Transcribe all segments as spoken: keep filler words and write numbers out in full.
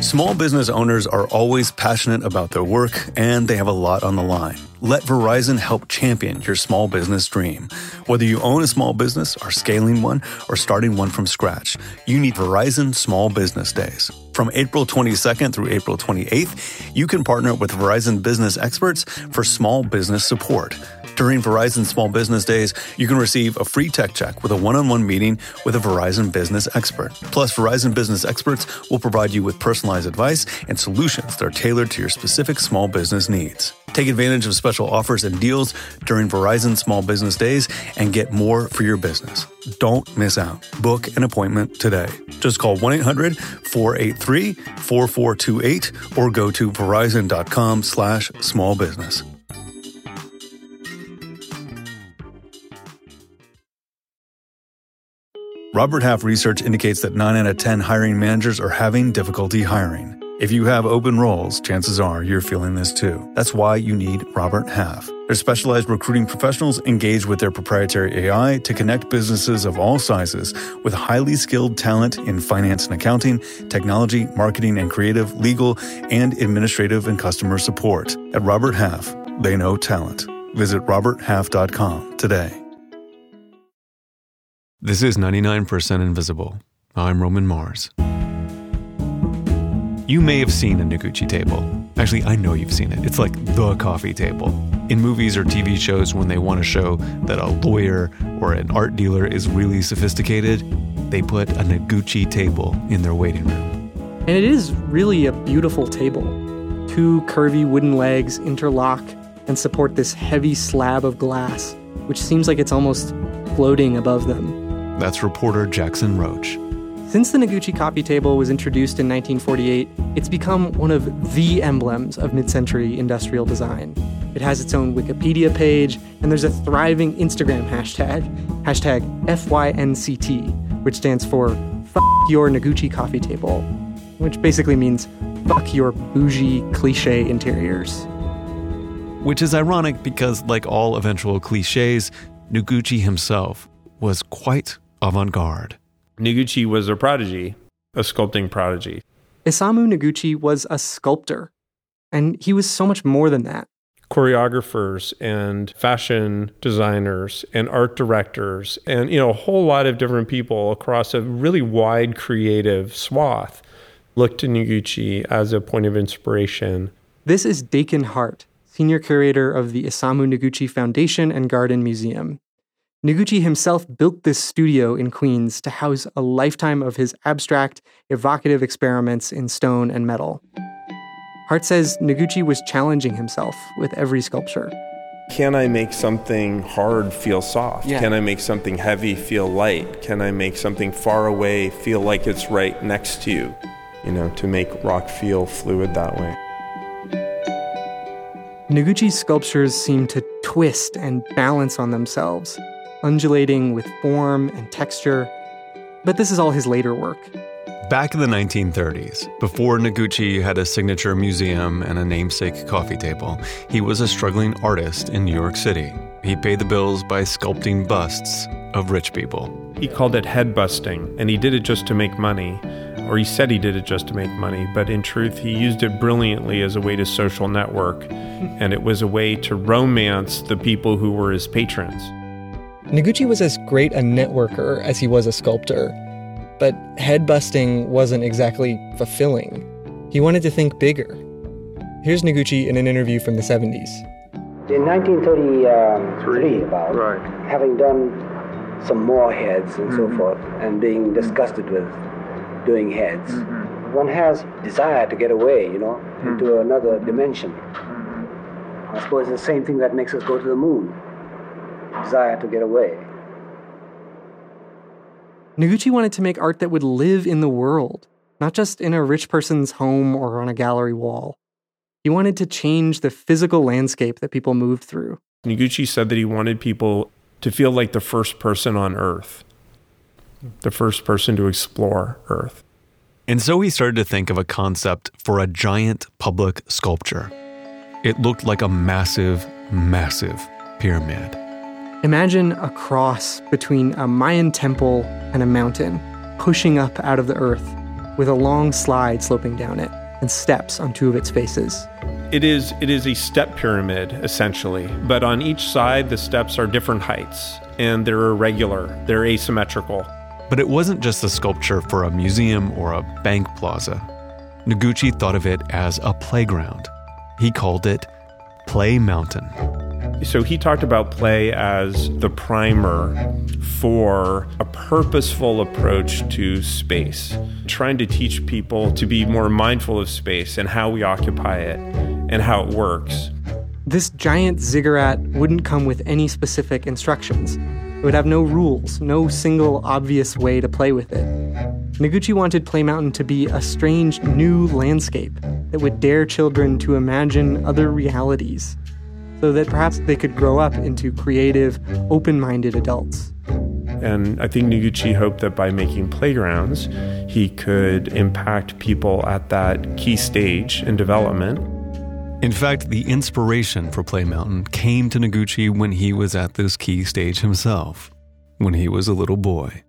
Small business owners are always passionate about their work, and they have a lot on the line. Let Verizon help champion your small business dream. Whether you own a small business, are scaling one, or starting one from scratch, you need Verizon Small Business Days. From April twenty-second through April twenty-eighth, you can partner with Verizon business experts for small business support. During Verizon Small Business Days, you can receive a free tech check with a one-on-one meeting with a Verizon business expert. Plus, Verizon business experts will provide you with personalized advice and solutions that are tailored to your specific small business needs. Take advantage of special offers and deals during Verizon Small Business Days and get more for your business. Don't miss out. Book an appointment today. Just call one eight hundred four eight three four four two eight or go to verizon.com slash small business. Robert Half research indicates that nine out of ten hiring managers are having difficulty hiring. If you have open roles, chances are you're feeling this too. That's why you need Robert Half. Their specialized recruiting professionals engage with their proprietary A I to connect businesses of all sizes with highly skilled talent in finance and accounting, technology, marketing and creative, legal, and administrative and customer support. At Robert Half, they know talent. Visit robert half dot com today. This is ninety-nine percent Invisible. I'm Roman Mars. You may have seen a Noguchi table. Actually, I know you've seen it. It's like the coffee table. In movies or T V shows, when they want to show that a lawyer or an art dealer is really sophisticated, they put a Noguchi table in their waiting room. And it is really a beautiful table. Two curvy wooden legs interlock and support this heavy slab of glass, which seems like it's almost floating above them. That's reporter Jackson Roach. Since the Noguchi coffee table was introduced in nineteen forty-eight, it's become one of the emblems of mid-century industrial design. It has its own Wikipedia page, and there's a thriving Instagram hashtag, hashtag F Y N C T, which stands for Fuck Your Noguchi Coffee Table, which basically means fuck your bougie cliché interiors. Which is ironic because, like all eventual cliches, Noguchi himself was quite avant-garde. Noguchi was a prodigy, a sculpting prodigy. Isamu Noguchi was a sculptor, and he was so much more than that. Choreographers and fashion designers and art directors and, you know, a whole lot of different people across a really wide creative swath looked to Noguchi as a point of inspiration. This is Dakin Hart, senior curator of the Isamu Noguchi Foundation and Garden Museum. Noguchi himself built this studio in Queens to house a lifetime of his abstract, evocative experiments in stone and metal. Hart says Noguchi was challenging himself with every sculpture. Can I make something hard feel soft? Yeah. Can I make something heavy feel light? Can I make something far away feel like it's right next to you? You know, to make rock feel fluid that way. Noguchi's sculptures seem to twist and balance on themselves, undulating with form and texture. But this is all his later work. Back in the nineteen thirties, before Noguchi had a signature museum and a namesake coffee table, he was a struggling artist in New York City. He paid the bills by sculpting busts of rich people. He called it head busting, and he did it just to make money. Or he said he did it just to make money, but in truth, he used it brilliantly as a way to social network, and it was a way to romance the people who were his patrons. Noguchi was as great a networker as he was a sculptor, but head-busting wasn't exactly fulfilling. He wanted to think bigger. Here's Noguchi in an interview from the seventies. In nineteen thirty-three, about, right. having done some more heads and mm-hmm. so forth, and being disgusted with doing heads, mm-hmm. one has desire to get away, you know, mm-hmm. into another dimension. Mm-hmm. I suppose it's the same thing that makes us go to the moon. Desire to get away. Noguchi wanted to make art that would live in the world, not just in a rich person's home or on a gallery wall. He wanted to change the physical landscape that people moved through. Noguchi said that he wanted people to feel like the first person on Earth, the first person to explore Earth. And so he started to think of a concept for a giant public sculpture. It looked like a massive, massive pyramid. Imagine a cross between a Mayan temple and a mountain, pushing up out of the earth. with a long slide sloping down it and steps on two of its faces. It is it is a step pyramid, essentially, but on each side, the steps are different heights, and they're irregular, they're asymmetrical. But it wasn't just a sculpture for a museum or a bank plaza. Noguchi thought of it as a playground. He called it Play Mountain. So he talked about play as the primer for a purposeful approach to space, trying to teach people to be more mindful of space and how we occupy it and how it works. This giant ziggurat wouldn't come with any specific instructions. It would have no rules, no single obvious way to play with it. Noguchi wanted Play Mountain to be a strange new landscape that would dare children to imagine other realities, so that perhaps they could grow up into creative, open-minded adults. And I think Noguchi hoped that by making playgrounds, he could impact people at that key stage in development. In fact, the inspiration for Play Mountain came to Noguchi when he was at this key stage himself, when he was a little boy.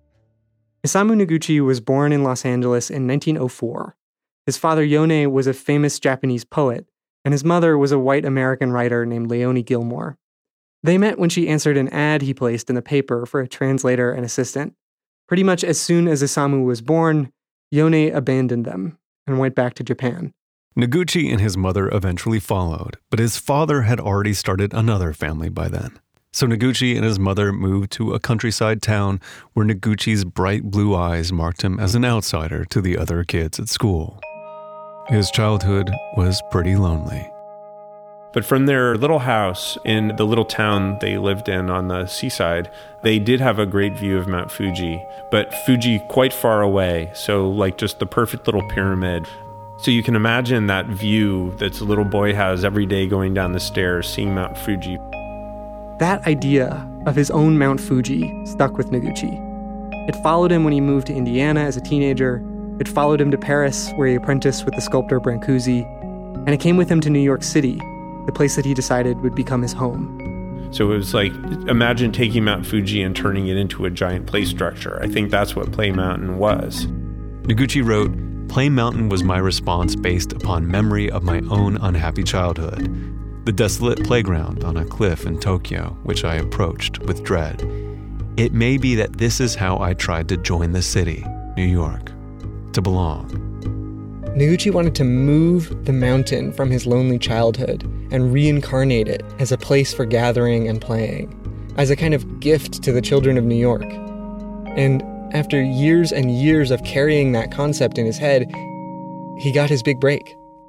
Isamu Noguchi was born in Los Angeles in nineteen oh four. His father, Yone, was a famous Japanese poet, and his mother was a white American writer named Leonie Gilmore. They met when she answered an ad he placed in the paper for a translator and assistant. Pretty much as soon as Isamu was born, Yone abandoned them and went back to Japan. Noguchi and his mother eventually followed, but his father had already started another family by then. So Noguchi and his mother moved to a countryside town where Noguchi's bright blue eyes marked him as an outsider to the other kids at school. His childhood was pretty lonely. But from their little house in the little town they lived in on the seaside, they did have a great view of Mount Fuji, but Fuji quite far away, so like just the perfect little pyramid. So you can imagine that view that the little boy has every day going down the stairs, seeing Mount Fuji. That idea of his own Mount Fuji stuck with Noguchi. It followed him when he moved to Indiana as a teenager. It followed him to Paris, where he apprenticed with the sculptor Brancusi. And it came with him to New York City, the place that he decided would become his home. So it was like, imagine taking Mount Fuji and turning it into a giant play structure. I think that's what Play Mountain was. Noguchi wrote, "Play Mountain was my response based upon memory of my own unhappy childhood. The desolate playground on a cliff in Tokyo, which I approached with dread. It may be that this is how I tried to join the city, New York, to belong." Noguchi wanted to move the mountain from his lonely childhood and reincarnate it as a place for gathering and playing, as a kind of gift to the children of New York. And after years and years of carrying that concept in his head, he got his big break.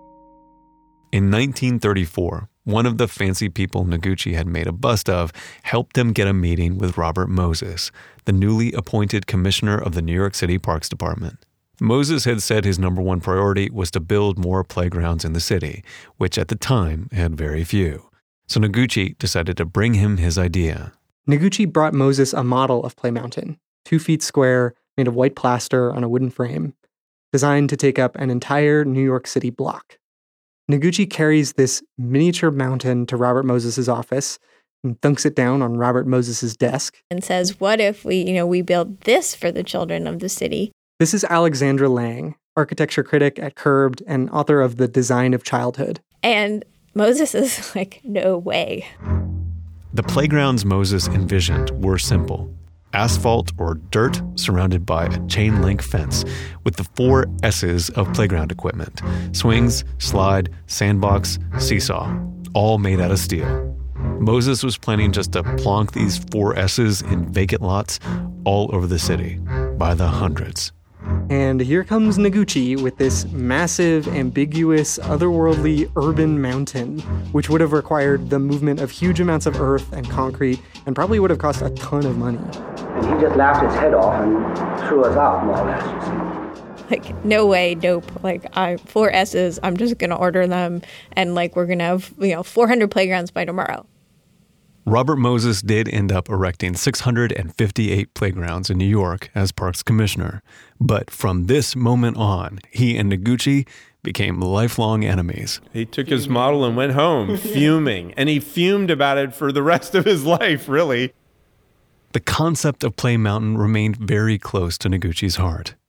In nineteen thirty-four, one of the fancy people Noguchi had made a bust of helped him get a meeting with Robert Moses, the newly appointed commissioner of the New York City Parks Department. Moses had said his number one priority was to build more playgrounds in the city, which at the time had very few. So Noguchi decided to bring him his idea. Noguchi brought Moses a model of Play Mountain, two feet square, made of white plaster on a wooden frame, designed to take up an entire New York City block. Noguchi carries this miniature mountain to Robert Moses' office and thunks it down on Robert Moses' desk. And says, what if we, you know, we build this for the children of the city? This is Alexandra Lang, architecture critic at Curbed and author of The Design of Childhood. And Moses is like, no way. The playgrounds Moses envisioned were simple. Asphalt or dirt surrounded by a chain link fence with the four S's of playground equipment: swings, slide, sandbox, seesaw, all made out of steel. Moses was planning just to plonk these four S's in vacant lots all over the city, by the hundreds. And here comes Noguchi with this massive, ambiguous, otherworldly urban mountain, which would have required the movement of huge amounts of earth and concrete and probably would have cost a ton of money. And he just laughed his head off and threw us out, more or less, you see. Like, no way, nope. Like, I four S's, I'm just going to order them, and, like, we're going to have, you know, four hundred playgrounds by tomorrow. Robert Moses did end up erecting six hundred fifty-eight playgrounds in New York as Parks Commissioner. But from this moment on, he and Noguchi became lifelong enemies. He took his model and went home fuming, and he fumed about it for the rest of his life, really. The concept of Play Mountain remained very close to Noguchi's heart.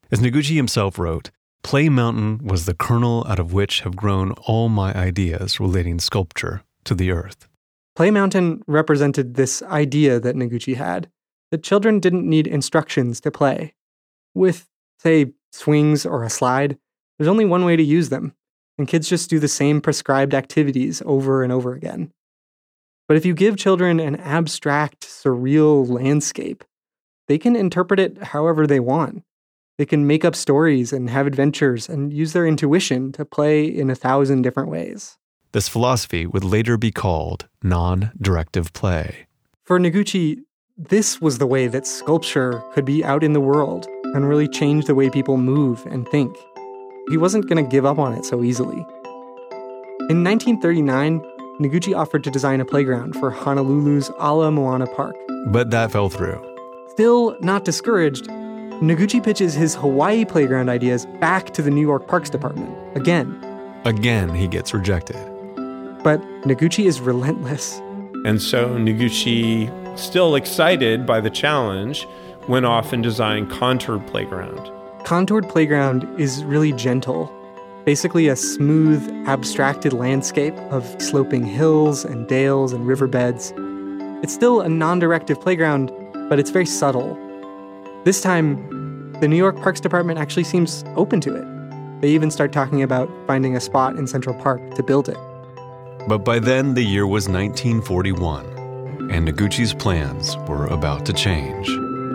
As Noguchi himself wrote, Play Mountain was the kernel out of which have grown all my ideas relating sculpture to the earth. Play Mountain represented this idea that Noguchi had, that children didn't need instructions to play. With, say, swings or a slide, there's only one way to use them, and kids just do the same prescribed activities over and over again. But if you give children an abstract, surreal landscape, they can interpret it however they want. They can make up stories and have adventures and use their intuition to play in a thousand different ways. This philosophy would later be called non-directive play. For Noguchi, this was the way that sculpture could be out in the world and really change the way people move and think. He wasn't going to give up on it so easily. In nineteen thirty-nine, Noguchi offered to design a playground for Honolulu's Ala Moana Park. But that fell through. Still not discouraged, Noguchi pitches his Hawaii playground ideas back to the New York Parks Department, again. Again, he gets rejected. But Noguchi is relentless. And so Noguchi, still excited by the challenge, went off and designed Contoured Playground. Contoured Playground is really gentle. Basically a smooth, abstracted landscape of sloping hills and dales and riverbeds. It's still a non-directive playground, but it's very subtle. This time, the New York Parks Department actually seems open to it. They even start talking about finding a spot in Central Park to build it. But by then, the year was nineteen forty-one, and Noguchi's plans were about to change.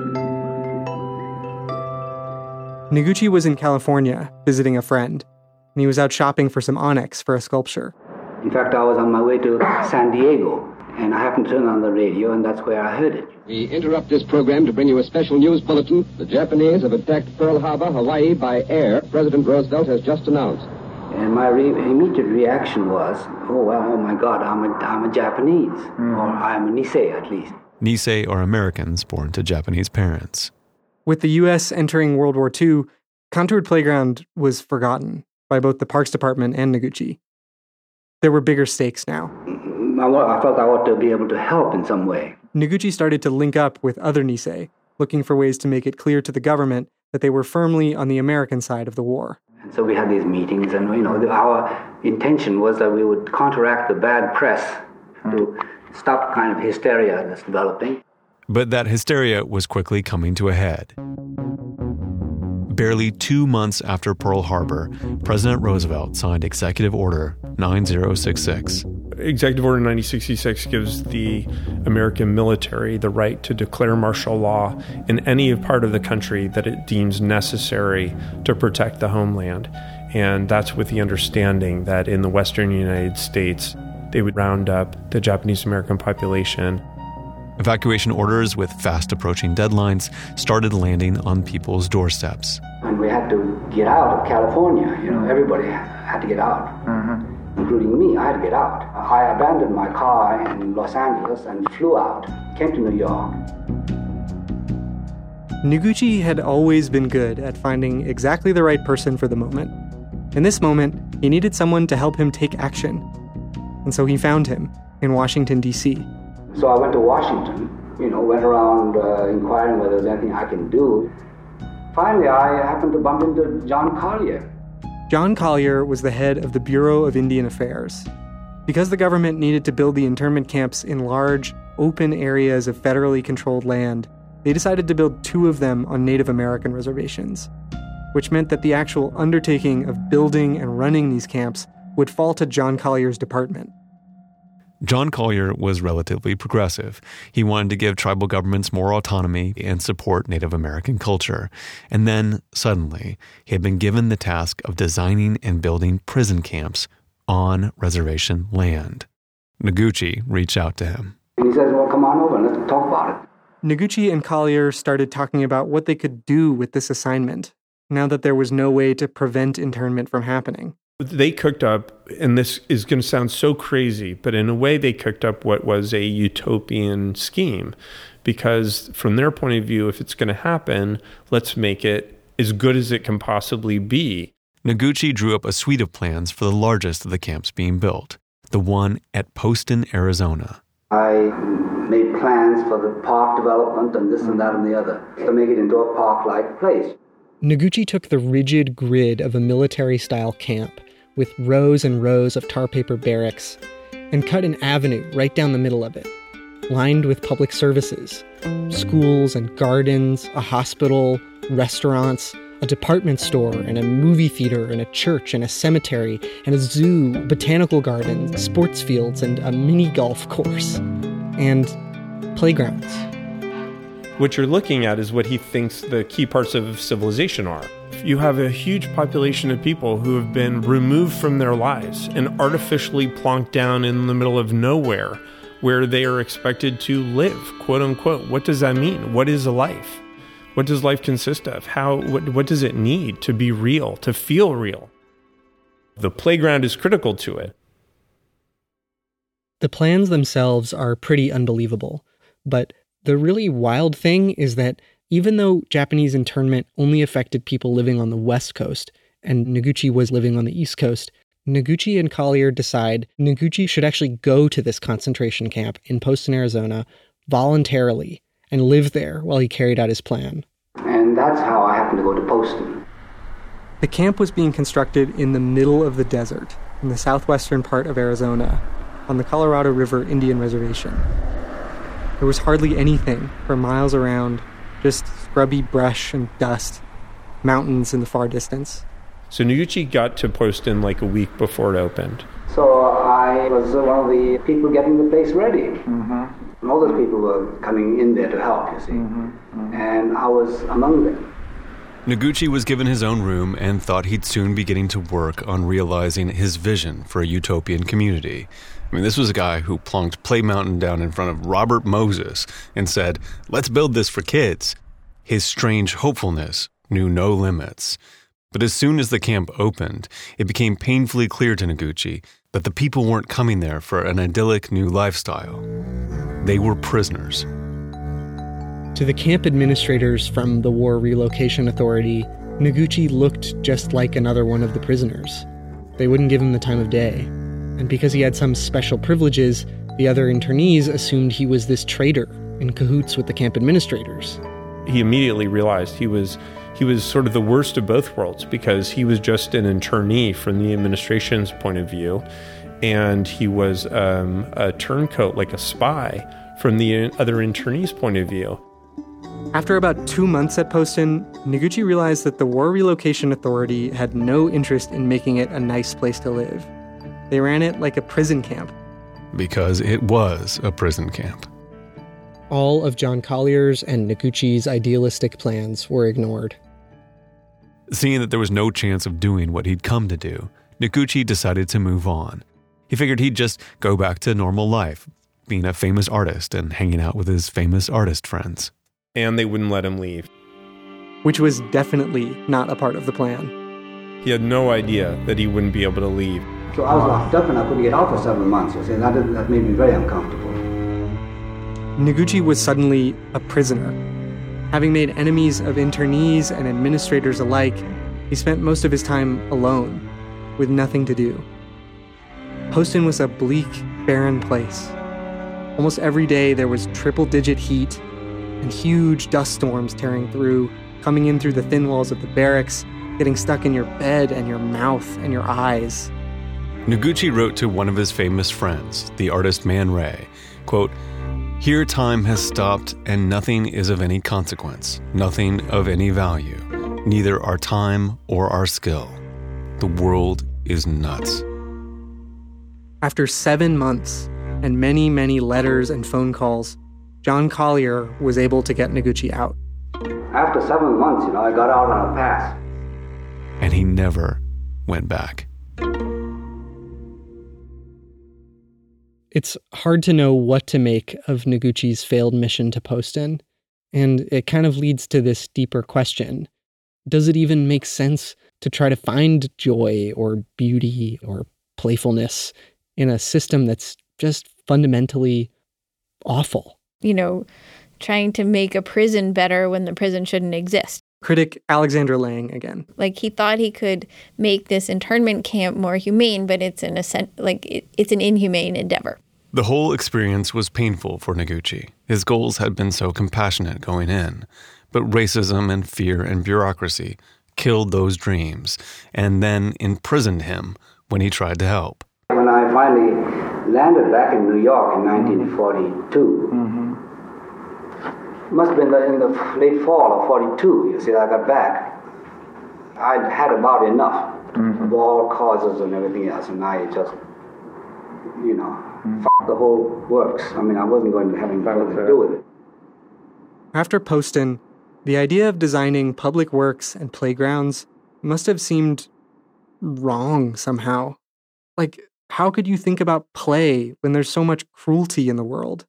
Noguchi was in California visiting a friend, and he was out shopping for some onyx for a sculpture. In fact, I was on my way to San Diego, and I happened to turn on the radio, and that's where I heard it. We interrupt this program to bring you a special news bulletin. The Japanese have attacked Pearl Harbor, Hawaii, by air, President Roosevelt has just announced. And my re- immediate reaction was, oh, well, oh my God, I'm a, I'm a Japanese, mm. or I'm a Nisei at least. Nisei are Americans born to Japanese parents. With the U S entering World War Two, Contoured Playground was forgotten by both the Parks Department and Noguchi. There were bigger stakes now. I felt I ought to be able to help in some way. Noguchi started to link up with other Nisei, looking for ways to make it clear to the government that they were firmly on the American side of the war. And so we had these meetings, and you know, the, our intention was that we would counteract the bad press to stop the kind of hysteria that's developing. But that hysteria was quickly coming to a head. Barely two months after Pearl Harbor, President Roosevelt signed Executive Order nine thousand sixty-six. Executive Order ninety sixty-six gives the American military the right to declare martial law in any part of the country that it deems necessary to protect the homeland. And that's with the understanding that in the western United States, they would round up the Japanese American population. Evacuation orders with fast approaching deadlines started landing on people's doorsteps. And we had to get out of California. You know, everybody had to get out, mm-hmm. including me. I had to get out. I abandoned my car in Los Angeles and flew out, came to New York. Noguchi had always been good at finding exactly the right person for the moment. In this moment, he needed someone to help him take action. And so he found him in Washington, D C So I went to Washington, you know, went around uh, inquiring whether there's anything I can do. Finally, I happened to bump into John Collier. John Collier was the head of the Bureau of Indian Affairs. Because the government needed to build the internment camps in large, open areas of federally controlled land, they decided to build two of them on Native American reservations, which meant that the actual undertaking of building and running these camps would fall to John Collier's department. John Collier was relatively progressive. He wanted to give tribal governments more autonomy and support Native American culture. And then, suddenly, he had been given the task of designing and building prison camps on reservation land. Noguchi reached out to him. And he says, well, come on over and let's talk about it. Noguchi and Collier started talking about what they could do with this assignment, now that there was no way to prevent internment from happening. They cooked up, and this is going to sound so crazy, but in a way they cooked up what was a utopian scheme. Because from their point of view, if it's going to happen, let's make it as good as it can possibly be. Noguchi drew up a suite of plans for the largest of the camps being built, the one at Poston, Arizona. I made plans for the park development and this and that and the other to make it into a park-like place. Noguchi took the rigid grid of a military-style camp with rows and rows of tar paper barracks and cut an avenue right down the middle of it, lined with public services, schools and gardens, a hospital, restaurants, a department store, and a movie theater, and a church, and a cemetery, and a zoo, botanical gardens, sports fields, and a mini golf course, and playgrounds. What you're looking at is what he thinks the key parts of civilization are. You have a huge population of people who have been removed from their lives and artificially plonked down in the middle of nowhere where they are expected to live, quote unquote. What does that mean? What is a life? What does life consist of? How? What, what does it need to be real, to feel real? The playground is critical to it. The plans themselves are pretty unbelievable, but the really wild thing is that even though Japanese internment only affected people living on the West Coast, and Noguchi was living on the East Coast, Noguchi and Collier decide Noguchi should actually go to this concentration camp in Poston, Arizona, voluntarily, and live there while he carried out his plan. And that's how I happened to go to Poston. The camp was being constructed in the middle of the desert, in the southwestern part of Arizona, on the Colorado River Indian Reservation. There was hardly anything for miles around, just scrubby brush and dust, mountains in the far distance. So Noguchi got to Poston like a week before it opened. So I was one of the people getting the place ready. Mm-hmm. And all those people were coming in there to help, you see. Mm-hmm. Mm-hmm. And I was among them. Noguchi was given his own room and thought he'd soon be getting to work on realizing his vision for a utopian community. I mean, this was a guy who plonked Play Mountain down in front of Robert Moses and said, "Let's build this for kids." His strange hopefulness knew no limits. But as soon as the camp opened, it became painfully clear to Noguchi that the people weren't coming there for an idyllic new lifestyle. They were prisoners. To the camp administrators from the War Relocation Authority, Noguchi looked just like another one of the prisoners. They wouldn't give him the time of day. And because he had some special privileges, the other internees assumed he was this traitor in cahoots with the camp administrators. He immediately realized he was he was sort of the worst of both worlds because he was just an internee from the administration's point of view, and he was um, a turncoat, like a spy, from the other internee's point of view. After about two months at Poston, Noguchi realized that the War Relocation Authority had no interest in making it a nice place to live. They ran it like a prison camp. Because it was a prison camp. All of John Collier's and Noguchi's idealistic plans were ignored. Seeing that there was no chance of doing what he'd come to do, Noguchi decided to move on. He figured he'd just go back to normal life, being a famous artist and hanging out with his famous artist friends. And they wouldn't let him leave. Which was definitely not a part of the plan. He had no idea that he wouldn't be able to leave. So I was locked up and I couldn't get out for seven months. You see, that, that made me very uncomfortable. Noguchi was suddenly a prisoner. Having made enemies of internees and administrators alike, he spent most of his time alone, with nothing to do. Poston was a bleak, barren place. Almost every day there was triple-digit heat and huge dust storms tearing through, coming in through the thin walls of the barracks, getting stuck in your bed and your mouth and your eyes. Noguchi wrote to one of his famous friends, the artist Man Ray, quote, "Here time has stopped and nothing is of any consequence, nothing of any value, neither our time or our skill. The world is nuts." After seven months and many, many letters and phone calls, John Collier was able to get Noguchi out. After seven months, you know, I got out on a pass. And he never went back. It's hard to know what to make of Noguchi's failed mission to Poston, and it kind of leads to this deeper question. Does it even make sense to try to find joy or beauty or playfulness in a system that's just fundamentally awful? You know, trying to make a prison better when the prison shouldn't exist. Critic Alexandra Lang again. Like, he thought he could make this internment camp more humane, but it's an like it, it's an inhumane endeavor. The whole experience was painful for Noguchi. His goals had been so compassionate going in, But racism and fear and bureaucracy killed those dreams and then imprisoned him when he tried to help. When I finally landed back in New York in nineteen forty-two, mm-hmm. must have been the, in the late fall of forty-two, you see, I got back. I'd had about enough mm-hmm. of all causes and everything else, and I just, you know, mm-hmm. f*** the whole works. I mean, I wasn't going to have anything to do with it. After Poston, the idea of designing public works and playgrounds must have seemed wrong somehow. Like, how could you think about play when there's so much cruelty in the world?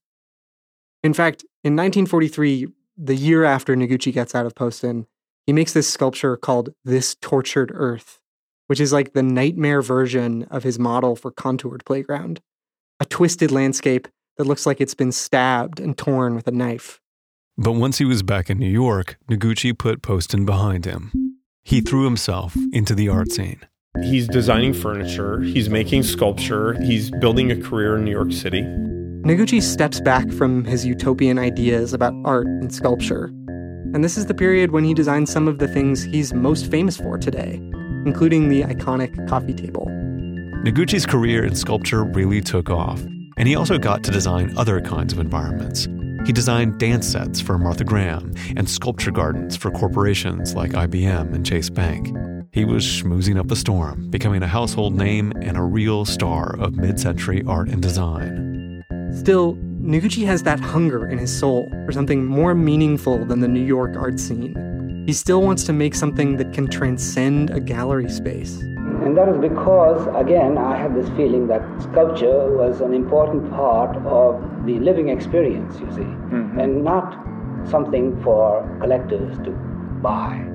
In fact, in nineteen forty-three, the year after Noguchi gets out of Poston, he makes this sculpture called This Tortured Earth, which is like the nightmare version of his model for Contoured Playground. A twisted landscape that looks like it's been stabbed and torn with a knife. But once he was back in New York, Noguchi put Poston behind him. He threw himself into the art scene. He's designing furniture, he's making sculpture, he's building a career in New York City. Noguchi steps back from his utopian ideas about art and sculpture. And this is the period when he designs some of the things he's most famous for today, including the iconic coffee table. Noguchi's career in sculpture really took off, and he also got to design other kinds of environments. He designed dance sets for Martha Graham and sculpture gardens for corporations like I B M and Chase Bank. He was schmoozing up a storm, becoming a household name and a real star of mid-century art and design. Still, Noguchi has that hunger in his soul for something more meaningful than the New York art scene. He still wants to make something that can transcend a gallery space. And that is because, again, I have this feeling that sculpture was an important part of the living experience, you see, mm-hmm. and not something for collectors to buy.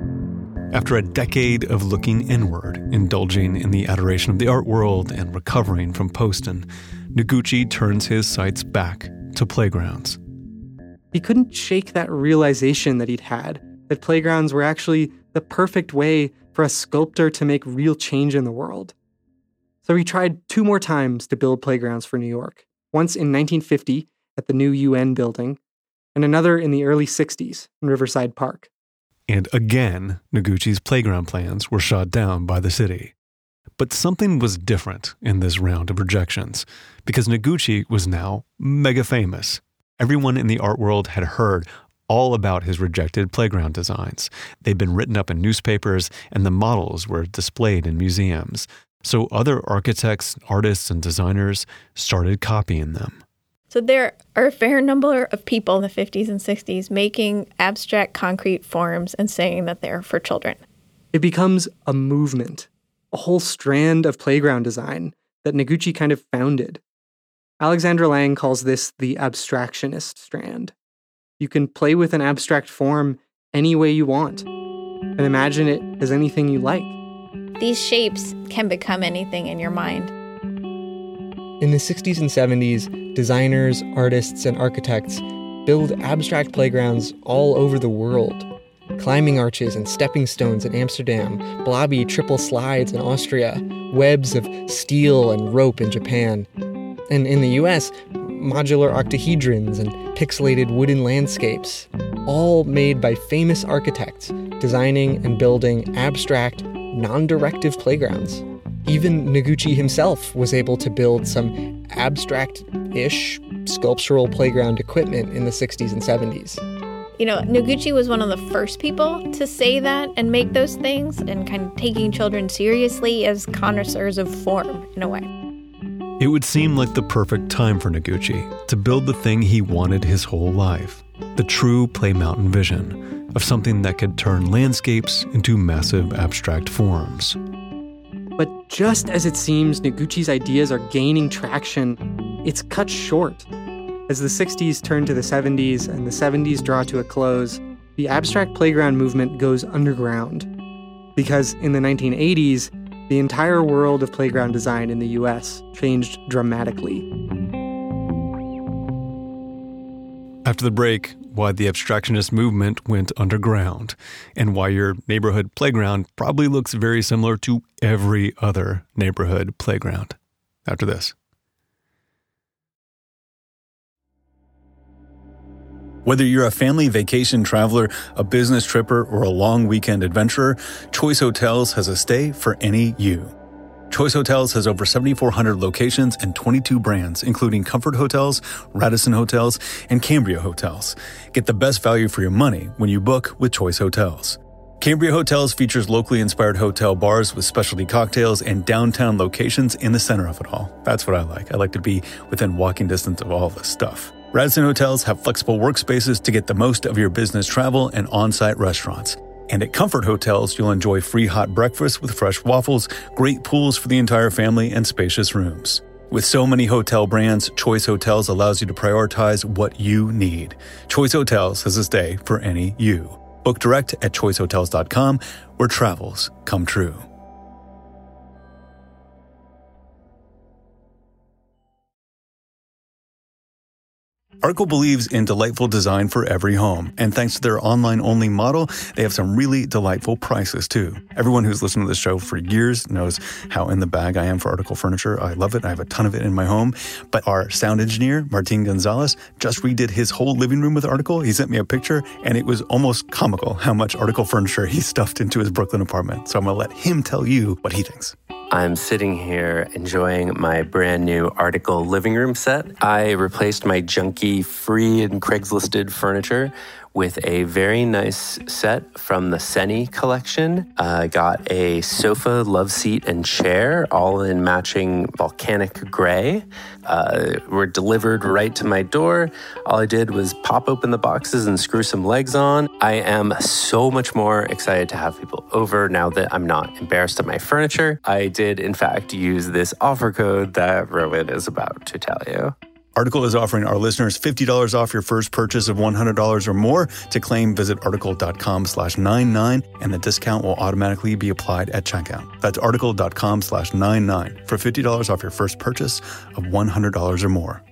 After a decade of looking inward, indulging in the adoration of the art world and recovering from Poston, Noguchi turns his sights back to playgrounds. He couldn't shake that realization that he'd had, that playgrounds were actually the perfect way for a sculptor to make real change in the world. So he tried two more times to build playgrounds for New York, once in nineteen fifty at the new U N building, and another in the early sixties in Riverside Park. And again, Noguchi's playground plans were shot down by the city. But something was different in this round of rejections, because Noguchi was now mega famous. Everyone in the art world had heard all about his rejected playground designs. They'd been written up in newspapers, and the models were displayed in museums. So other architects, artists, and designers started copying them. So there are a fair number of people in the fifties and sixties making abstract concrete forms and saying that they're for children. It becomes a movement, a whole strand of playground design that Noguchi kind of founded. Alexandra Lang calls this the abstractionist strand. You can play with an abstract form any way you want and imagine it as anything you like. These shapes can become anything in your mind. In the sixties and seventies, designers, artists, and architects build abstract playgrounds all over the world. Climbing arches and stepping stones in Amsterdam, blobby triple slides in Austria, webs of steel and rope in Japan. And in the U S, modular octahedrons and pixelated wooden landscapes, all made by famous architects designing and building abstract, non-directive playgrounds. Even Noguchi himself was able to build some abstract-ish sculptural playground equipment in the sixties and seventies. You know, Noguchi was one of the first people to say that and make those things and kind of taking children seriously as connoisseurs of form, in a way. It would seem like the perfect time for Noguchi to build the thing he wanted his whole life, the true Play Mountain vision of something that could turn landscapes into massive abstract forms. But just as it seems Noguchi's ideas are gaining traction, it's cut short. As the sixties turn to the seventies and the seventies draw to a close, the abstract playground movement goes underground. Because in the nineteen eighties, the entire world of playground design in the U S changed dramatically. After the break, why the abstractionist movement went underground, and why your neighborhood playground probably looks very similar to every other neighborhood playground. After this. Whether you're a family vacation traveler, a business tripper, or a long weekend adventurer, Choice Hotels has a stay for any you. Choice Hotels has over seventy-four hundred locations and twenty-two brands, including Comfort Hotels, Radisson Hotels, and Cambria Hotels. Get the best value for your money when you book with Choice Hotels. Cambria Hotels features locally inspired hotel bars with specialty cocktails and downtown locations in the center of it all. That's what I like. I like to be within walking distance of all this stuff. Radisson Hotels have flexible workspaces to get the most of your business travel and on-site restaurants. And at Comfort Hotels, you'll enjoy free hot breakfast with fresh waffles, great pools for the entire family, and spacious rooms. With so many hotel brands, Choice Hotels allows you to prioritize what you need. Choice Hotels has a stay for any you. Book direct at choice hotels dot com, where travels come true. Article believes in delightful design for every home, and thanks to their online-only model, they have some really delightful prices, too. Everyone who's listened to this show for years knows how in the bag I am for Article furniture. I love it. I have a ton of it in my home. But our sound engineer, Martin Gonzalez, just redid his whole living room with Article. He sent me a picture, and it was almost comical how much Article furniture he stuffed into his Brooklyn apartment. So I'm going to let him tell you what he thinks. I'm sitting here enjoying my brand new Article living room set. I replaced my junky free and Craigslisted furniture with a very nice set from the Seni collection. I uh, got a sofa, love seat, and chair, all in matching volcanic gray. Uh, were delivered right to my door. All I did was pop open the boxes and screw some legs on. I am so much more excited to have people over now that I'm not embarrassed of my furniture. I did, in fact, use this offer code that Rowan is about to tell you. Article is offering our listeners fifty dollars off your first purchase of one hundred dollars or more. To claim, visit article.com slash 99, and the discount will automatically be applied at checkout. That's article.com slash 99 for fifty dollars off your first purchase of one hundred dollars or more.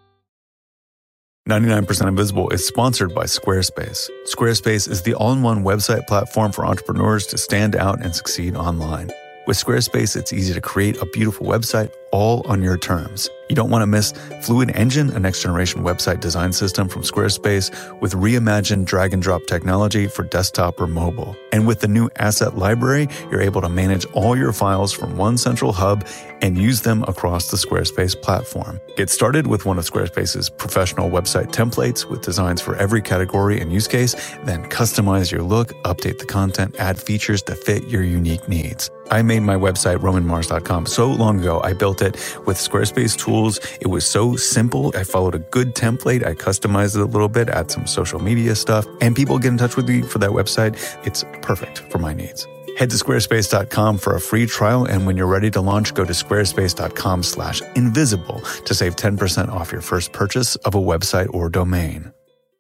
ninety-nine percent Invisible is sponsored by Squarespace. Squarespace is the all-in-one website platform for entrepreneurs to stand out and succeed online. With Squarespace, it's easy to create a beautiful website all on your terms. You don't want to miss Fluid Engine, a next-generation website design system from Squarespace with reimagined drag-and-drop technology for desktop or mobile. And with the new Asset Library, you're able to manage all your files from one central hub and use them across the Squarespace platform. Get started with one of Squarespace's professional website templates with designs for every category and use case, then customize your look, update the content, add features to fit your unique needs. I made my website, roman mars dot com, so long ago. I built it with Squarespace tools. It was so simple. I followed a good template. I customized it a little bit, add some social media stuff, and people get in touch with me for that website. It's perfect for my needs. Head to squarespace dot com for a free trial, and when you're ready to launch, go to squarespace.com slash invisible to save ten percent off your first purchase of a website or domain.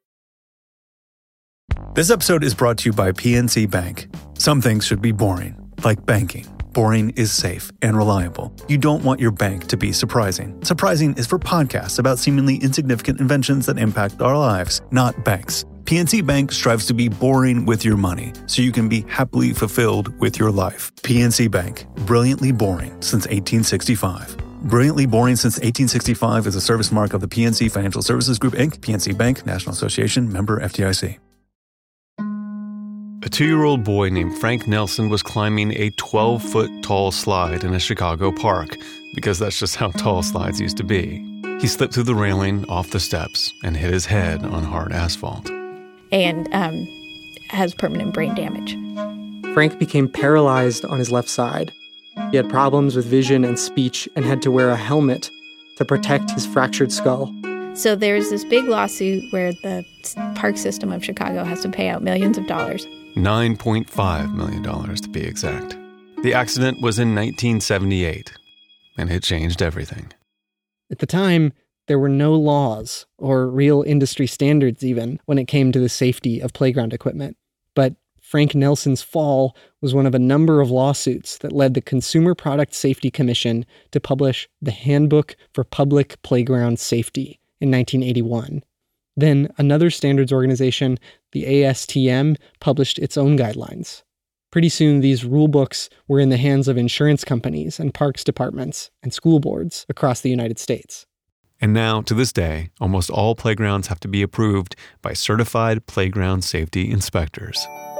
This episode is brought to you by P N C Bank. Some things should be boring, like banking. Boring is safe and reliable. You don't want your bank to be surprising. Surprising is for podcasts about seemingly insignificant inventions that impact our lives, not banks. P N C Bank strives to be boring with your money so you can be happily fulfilled with your life. P N C Bank, brilliantly boring since eighteen sixty-five. Brilliantly Boring Since eighteen sixty-five is a service mark of the P N C Financial Services Group, Incorporated. P N C Bank, National Association, member F D I C. A two-year-old boy named Frank Nelson was climbing a twelve-foot tall slide in a Chicago park, because that's just how tall slides used to be. He slipped through the railing, off the steps, and hit his head on hard asphalt. And um, has permanent brain damage. Frank became paralyzed on his left side. He had problems with vision and speech and had to wear a helmet to protect his fractured skull. So there's this big lawsuit where the park system of Chicago has to pay out millions of dollars. nine point five million dollars to be exact. The accident was in nineteen seventy-eight, and it changed everything. At the time, there were no laws or real industry standards even when it came to the safety of playground equipment. But Frank Nelson's fall was one of a number of lawsuits that led the Consumer Product Safety Commission to publish the Handbook for Public Playground Safety in nineteen eighty-one. Then another standards organization, the A S T M, published its own guidelines. Pretty soon, these rule books were in the hands of insurance companies and parks departments and school boards across the United States. And now, to this day, almost all playgrounds have to be approved by certified playground safety inspectors.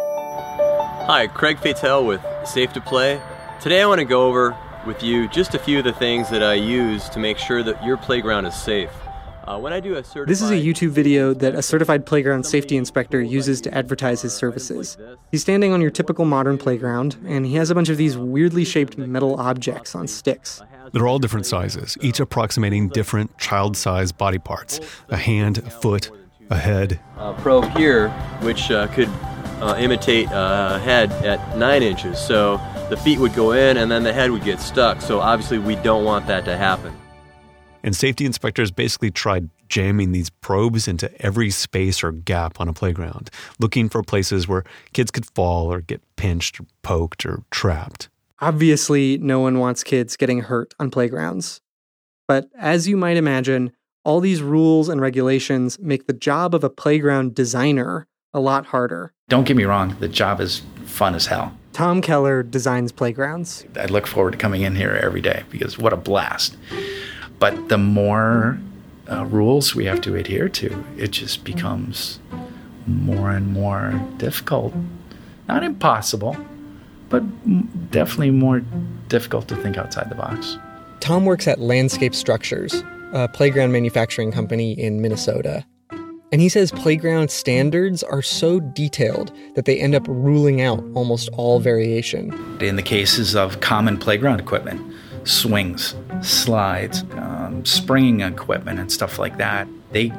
Hi, Craig Fatel with Safe to Play. Today I want to go over with you just a few of the things that I use to make sure that your playground is safe. Uh, when I do a certified... This is a YouTube video that a certified playground safety inspector uses to advertise his services. He's standing on your typical modern playground, and he has a bunch of these weirdly shaped metal objects on sticks. They're all different sizes, each approximating different child-sized body parts. A hand, a foot, a head. A probe here, which uh, could uh, imitate a head at nine inches. So the feet would go in, and then the head would get stuck. So obviously we don't want that to happen. And safety inspectors basically tried jamming these probes into every space or gap on a playground, looking for places where kids could fall or get pinched or poked or trapped. Obviously, no one wants kids getting hurt on playgrounds. But as you might imagine, all these rules and regulations make the job of a playground designer a lot harder. Don't get me wrong, the job is fun as hell. Tom Keller designs playgrounds. I look forward to coming in here every day because what a blast. But the more uh, rules we have to adhere to, it just becomes more and more difficult. Not impossible, but definitely more difficult to think outside the box. Tom works at Landscape Structures, a playground manufacturing company in Minnesota. And he says playground standards are so detailed that they end up ruling out almost all variation. In the cases of common playground equipment, swings, slides, um, springing equipment and stuff like that, they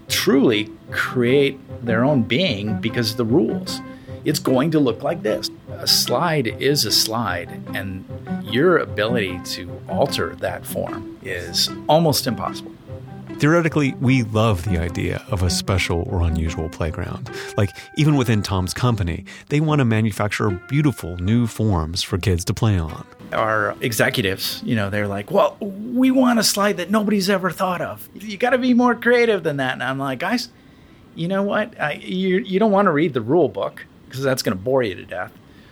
truly create their own being because of the rules. It's going to look like this. A slide is a slide, and your ability to alter that form is almost impossible. Theoretically, we love the idea of a special or unusual playground. Like, even within Tom's company, they want to manufacture beautiful new forms for kids to play on. Our executives, you know, they're like, well, we want a slide that nobody's ever thought of. You got to be more creative than that. And I'm like, guys, you know what? I, you, you don't want to read the rule book because that's going to bore you to death.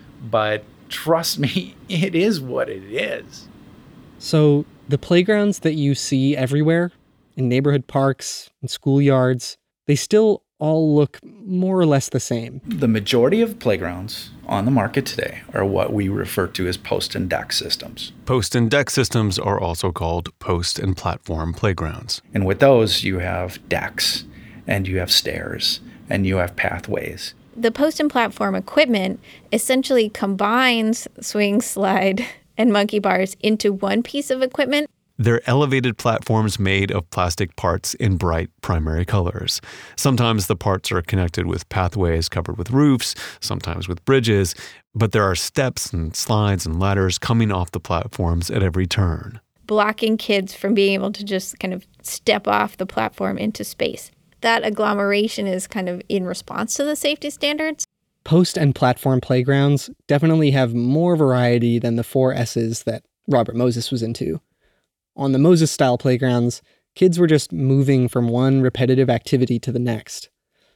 But trust me, it is what it is. So the playgrounds that you see everywhere, in neighborhood parks and schoolyards, they still all look more or less the same. The majority of playgrounds on the market today are what we refer to as post and deck systems. Post and deck systems are also called post and platform playgrounds. And with those, you have decks, and you have stairs, and you have pathways. The post and platform equipment essentially combines swing, slide, and monkey bars into one piece of equipment. They're elevated platforms made of plastic parts in bright primary colors. Sometimes the parts are connected with pathways covered with roofs, sometimes with bridges, but there are steps and slides and ladders coming off the platforms at every turn, blocking kids from being able to just kind of step off the platform into space. That agglomeration is kind of in response to the safety standards. Post and platform playgrounds definitely have more variety than the four S's that Robert Moses was into. On the Moses-style playgrounds, kids were just moving from one repetitive activity to the next.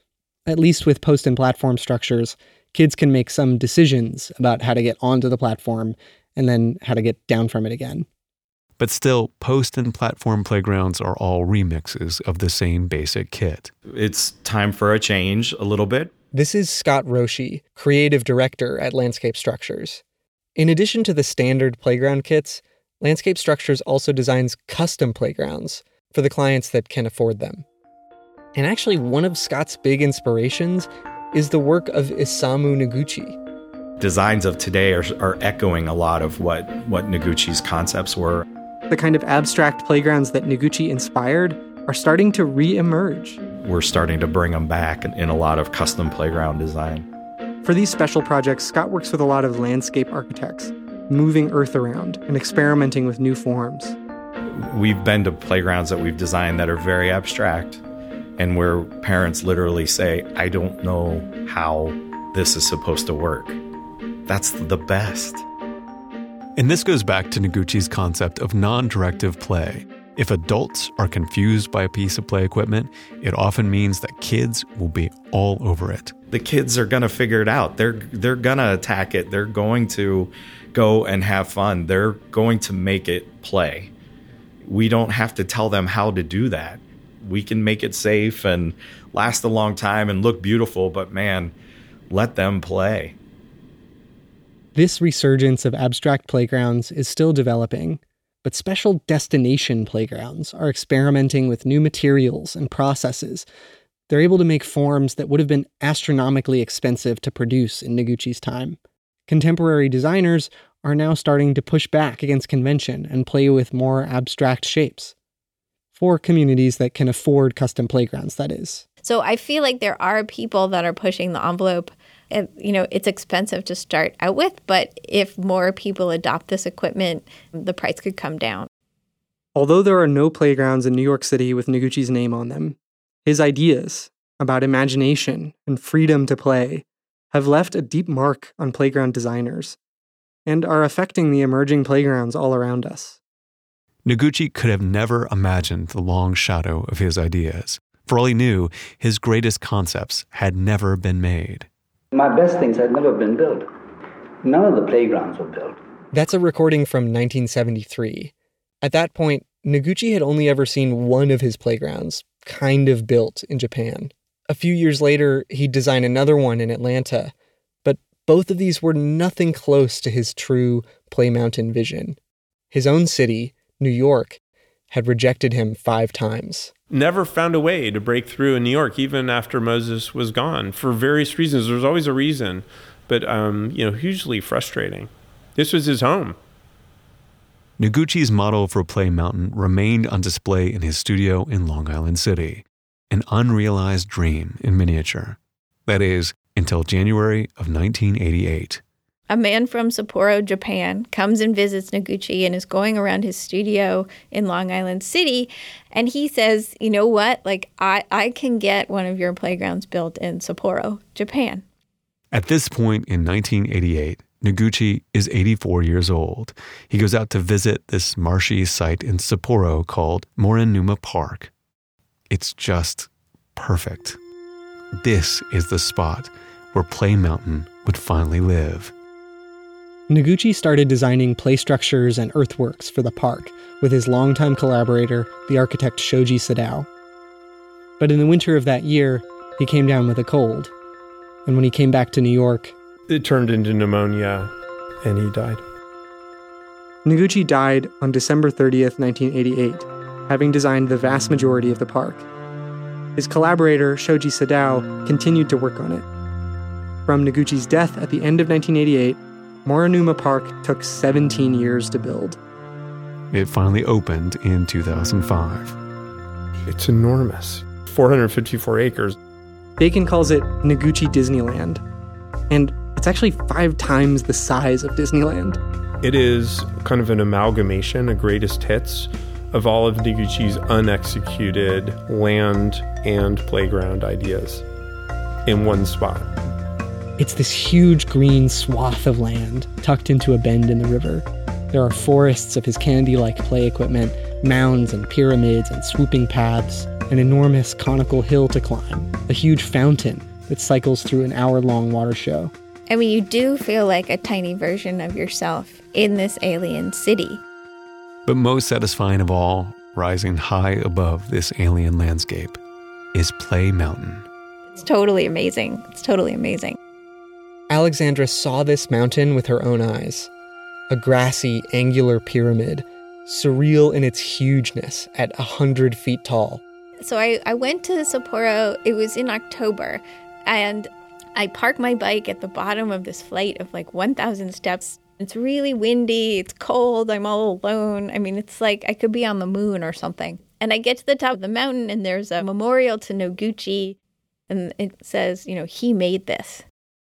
At least with post and platform structures, kids can make some decisions about how to get onto the platform and then how to get down from it again. But still, post and platform playgrounds are all remixes of the same basic kit. It's time for a change a little bit. This is Scott Roshi, creative director at Landscape Structures. In addition to the standard playground kits, Landscape Structures also designs custom playgrounds for the clients that can afford them. And actually, one of Scott's big inspirations is the work of Isamu Noguchi. Designs of today are, are echoing a lot of what, what Noguchi's concepts were. The kind of abstract playgrounds that Noguchi inspired are starting to re-emerge. We're starting to bring them back in, in a lot of custom playground design. For these special projects, Scott works with a lot of landscape architects, moving earth around and experimenting with new forms. We've been to playgrounds that we've designed that are very abstract and where parents literally say, I don't know how this is supposed to work. That's the best. And this goes back to Noguchi's concept of non-directive play. If adults are confused by a piece of play equipment, it often means that kids will be all over it. The kids are going to figure it out. They're they're going to attack it. They're going to go and have fun. They're going to make it play. We don't have to tell them how to do that. We can make it safe and last a long time and look beautiful, but man, let them play. This resurgence of abstract playgrounds is still developing, but special destination playgrounds are experimenting with new materials and processes. They're able to make forms that would have been astronomically expensive to produce in Noguchi's time. Contemporary designers are now starting to push back against convention and play with more abstract shapes. For communities that can afford custom playgrounds, that is. So I feel like there are people that are pushing the envelope. It, you know, it's expensive to start out with, but if more people adopt this equipment, the price could come down. Although there are no playgrounds in New York City with Noguchi's name on them, his ideas about imagination and freedom to play have left a deep mark on playground designers and are affecting the emerging playgrounds all around us. Noguchi could have never imagined the long shadow of his ideas. For all he knew, his greatest concepts had never been made. My best things had never been built. None of the playgrounds were built. That's a recording from nineteen seventy-three. At that point, Noguchi had only ever seen one of his playgrounds, kind of built in Japan. A few years later, he'd design another one in Atlanta, but both of these were nothing close to his true Play Mountain vision. His own city, New York, had rejected him five times. Never found a way to break through in New York, even after Moses was gone, for various reasons. There's always a reason, but um, you know, hugely frustrating. This was his home. Noguchi's model for Play Mountain remained on display in his studio in Long Island City, an unrealized dream in miniature. That is, until January of nineteen eighty-eight. A man from Sapporo, Japan, comes and visits Noguchi and is going around his studio in Long Island City. And he says, you know what? Like, I, I can get one of your playgrounds built in Sapporo, Japan. At this point in nineteen eighty-eight, Noguchi is eighty-four years old. He goes out to visit this marshy site in Sapporo called Morinuma Park. It's just perfect. This is the spot where Play Mountain would finally live. Noguchi started designing play structures and earthworks for the park with his longtime collaborator, the architect Shoji Sadao. But in the winter of that year, he came down with a cold. And when he came back to New York, it turned into pneumonia, and he died. Noguchi died on December thirtieth, nineteen eighty-eight, having designed the vast majority of the park. His collaborator, Shoji Sadao, continued to work on it. From Noguchi's death at the end of nineteen eighty-eight, Morinuma Park took seventeen years to build. It finally opened in two thousand five. It's enormous. four hundred fifty-four acres. Bacon calls it Noguchi Disneyland. And it's actually five times the size of Disneyland. It is kind of an amalgamation, a greatest hits, of all of Noguchi's unexecuted land and playground ideas in one spot. It's this huge green swath of land tucked into a bend in the river. There are forests of his candy-like play equipment, mounds and pyramids and swooping paths, an enormous conical hill to climb, a huge fountain that cycles through an hour-long water show. I mean, you do feel like a tiny version of yourself in this alien city. But most satisfying of all, rising high above this alien landscape, is Play Mountain. It's totally amazing. It's totally amazing. Alexandra saw this mountain with her own eyes. A grassy, angular pyramid, surreal in its hugeness at one hundred feet tall. So I, I went to Sapporo, it was in October, and I parked my bike at the bottom of this flight of like one thousand steps. It's really windy, it's cold, I'm all alone. I mean, it's like I could be on the moon or something. And I get to the top of the mountain and there's a memorial to Noguchi, and it says, you know, he made this.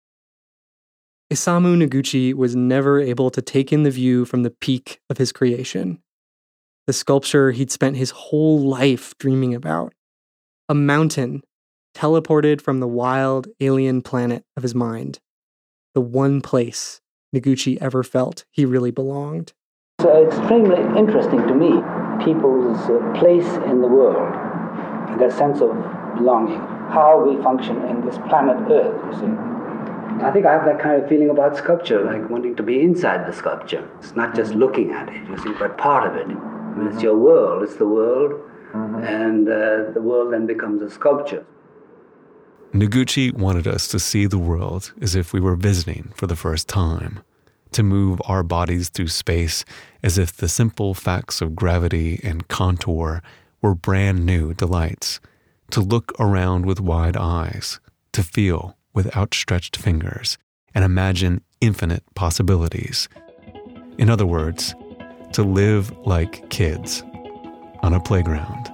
Isamu Noguchi was never able to take in the view from the peak of his creation. The sculpture he'd spent his whole life dreaming about. A mountain teleported from the wild alien planet of his mind. The one place Noguchi ever felt he really belonged. So extremely interesting to me, people's uh, place in the world, their sense of belonging, how we function in this planet Earth, you see. I think I have that kind of feeling about sculpture, like wanting to be inside the sculpture. It's not just looking at it, you see, but part of it. I mean, it's your world, it's the world, and uh, the world then becomes a sculpture. Noguchi wanted us to see the world as if we were visiting for the first time, to move our bodies through space as if the simple facts of gravity and contour were brand new delights, to look around with wide eyes, to feel with outstretched fingers, and imagine infinite possibilities. In other words, to live like kids on a playground.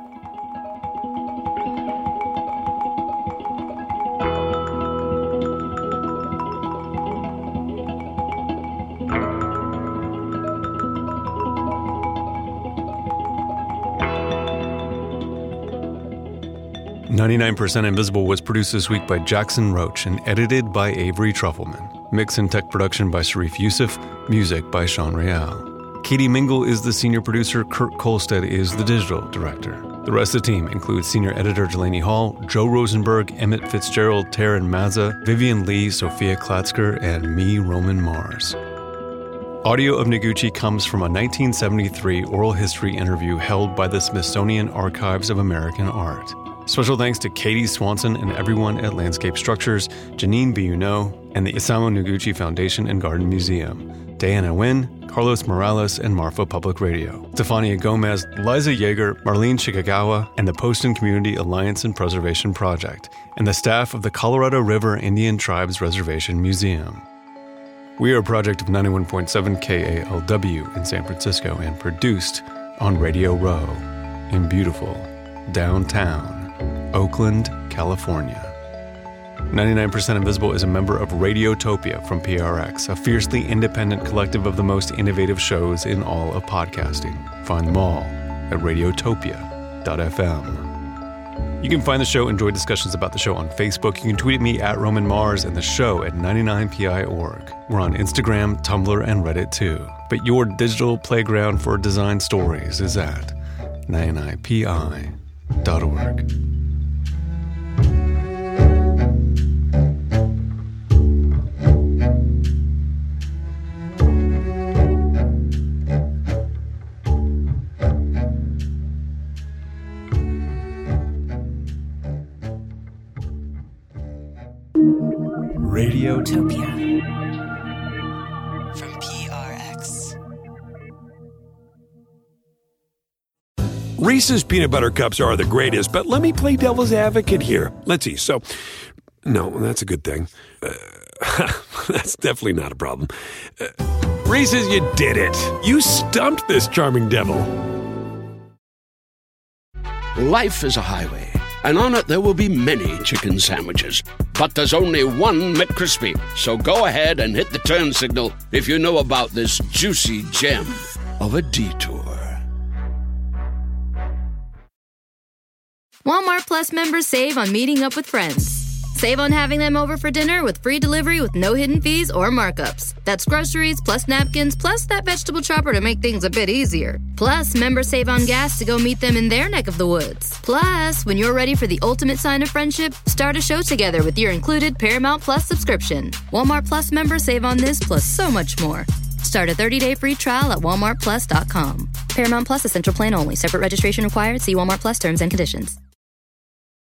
ninety-nine percent Invisible was produced this week by Jackson Roach and edited by Avery Trufelman. Mix and tech production by Sharif Youssef. Music by Sean Real. Katie Mingle is the senior producer. Kurt Kolstad is the digital director. The rest of the team includes senior editor Delaney Hall, Joe Rosenberg, Emmett Fitzgerald, Taryn Mazza, Vivian Lee, Sophia Klatzker, and me, Roman Mars. Audio of Noguchi comes from a nineteen seventy-three oral history interview held by the Smithsonian Archives of American Art. Special thanks to Katie Swanson and everyone at Landscape Structures, Janine Villeneuve, and the Isamu Noguchi Foundation and Garden Museum, Diana Nguyen, Carlos Morales, and Marfa Public Radio, Stefania Gomez, Liza Yeager, Marlene Shikagawa, and the Poston Community Alliance and Preservation Project, and the staff of the Colorado River Indian Tribes Reservation Museum. We are a project of ninety-one point seven K A L W in San Francisco and produced on Radio Row in beautiful downtown Oakland, California. ninety-nine percent Invisible is a member of Radiotopia from P R X, a fiercely independent collective of the most innovative shows in all of podcasting. Find them all at radiotopia dot f m. You can find the show, enjoy discussions about the show on Facebook. You can tweet at me at Roman Mars and the show at ninety-nine P I dot org. We're on Instagram, Tumblr, and Reddit too. But your digital playground for design stories is at ninety-nine P I dot org. Radiotopia from P R X. Reese's peanut butter cups are the greatest, but let me play devil's advocate here. Let's see. So, no, that's a good thing. Uh, that's definitely not a problem. Uh, Reese's, you did it. You stumped this charming devil. Life is a highway, and on it there will be many chicken sandwiches. But there's only one McCrispy. So go ahead and hit the turn signal if you know about this juicy gem of a detour. Walmart Plus members save on meeting up with friends. Save on having them over for dinner with free delivery with no hidden fees or markups. That's groceries, plus napkins, plus that vegetable chopper to make things a bit easier. Plus, members save on gas to go meet them in their neck of the woods. Plus, when you're ready for the ultimate sign of friendship, start a show together with your included Paramount Plus subscription. Walmart Plus members save on this plus so much more. Start a thirty-day free trial at walmart plus dot com. Paramount Plus Essential Plan only. Separate registration required. See Walmart Plus terms and conditions.